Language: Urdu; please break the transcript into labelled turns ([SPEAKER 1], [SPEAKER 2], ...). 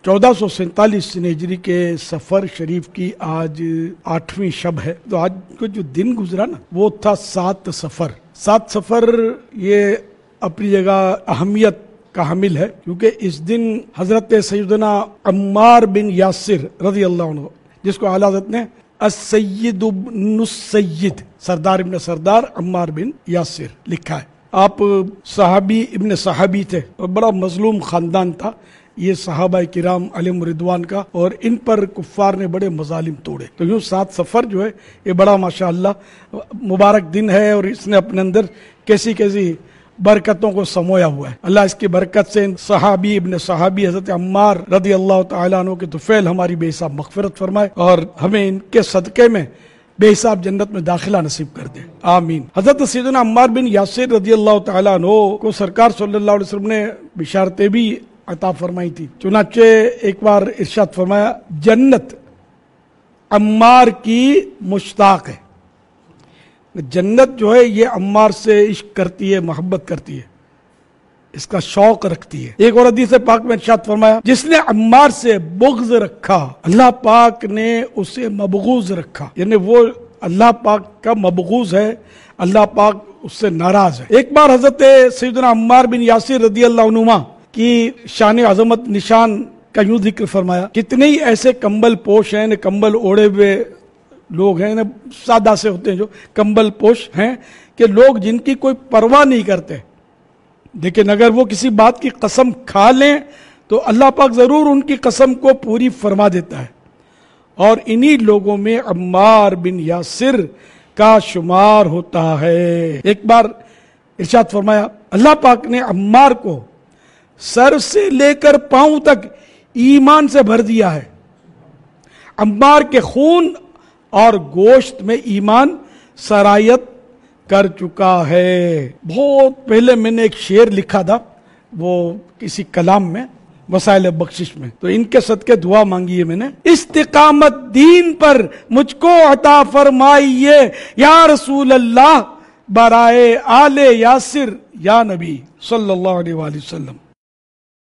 [SPEAKER 1] 1447 ہجری کے سفر شریف کی آج 8ویں شب ہے. تو آج کو جو دن گزرا نا وہ تھا 7 سفر. 7 سفر یہ اپنی جگہ اہمیت کا حامل ہے کیونکہ اس دن حضرت سیدنا عمار بن یاسر رضی اللہ عنہ، جس کو اعلیٰ حضرت نے السید ابن السید، سردار ابن سردار عمار بن یاسر لکھا ہے. آپ صحابی ابن صحابی تھے اور بڑا مظلوم خاندان تھا یہ صحابہ کرام علیہم رضوان کا، اور ان پر کفار نے بڑے مظالم توڑے. تو یوں 7 سفر جو ہے یہ بڑا ماشاءاللہ مبارک دن ہے، اور اس نے اپنے اندر کیسی کیسی برکتوں کو سمویا ہوا ہے. اللہ اس کی برکت سے صحابی ابن صحابی حضرت عمار رضی اللہ تعالیٰ عنہ کے طفیل ہماری بے حساب مغفرت فرمائے، اور ہمیں ان کے صدقے میں بے حساب جنت میں داخلہ نصیب کر دے، آمین. حضرت سیدنا عمار بن یاسر رضی اللہ تعالیٰ عنہ کو سرکار صلی اللہ علیہ وسلم نے بشارتیں بھی عطا فرمائی تھی. چنانچہ ایک بار ارشاد فرمایا جنت عمار کی مشتاق ہے. جنت جو ہے یہ عمار سے عشق کرتی ہے، محبت کرتی ہے، اس کا شوق رکھتی ہے. ایک اور حدیث پاک میں ارشاد فرمایا جس نے عمار سے بغض رکھا اللہ پاک نے اسے مبغوض رکھا، یعنی وہ اللہ پاک کا مبغوض ہے، اللہ پاک اس سے ناراض ہے. ایک بار حضرت سیدنا عمار بن یاسر رضی اللہ عنہما کی شان عظمت نشان کا یوں ذکر فرمایا کتنے ہی ایسے کمبل پوش ہیں، کمبل اوڑے ہوئے لوگ ہیں، سادہ سے ہوتے ہیں جو کمبل پوش ہیں، کہ لوگ جن کی کوئی پرواہ نہیں کرتے، لیکن اگر وہ کسی بات کی قسم کھا لیں تو اللہ پاک ضرور ان کی قسم کو پوری فرما دیتا ہے. اور انہی لوگوں میں عمار بن یاسر کا شمار ہوتا ہے. ایک بار ارشاد فرمایا اللہ پاک نے عمار کو سر سے لے کر پاؤں تک ایمان سے بھر دیا ہے. عمار کے خون اور گوشت میں ایمان سرایت کر چکا ہے. بہت پہلے میں نے ایک شعر لکھا تھا وہ کسی کلام میں وسائل بخشش میں، تو ان کے صدقے دعا مانگی ہے میں نے. استقامت دین پر مجھ کو عطا فرمائیے یا رسول اللہ برائے آل یاسر یا نبی صلی اللہ علیہ وآلہ وسلم.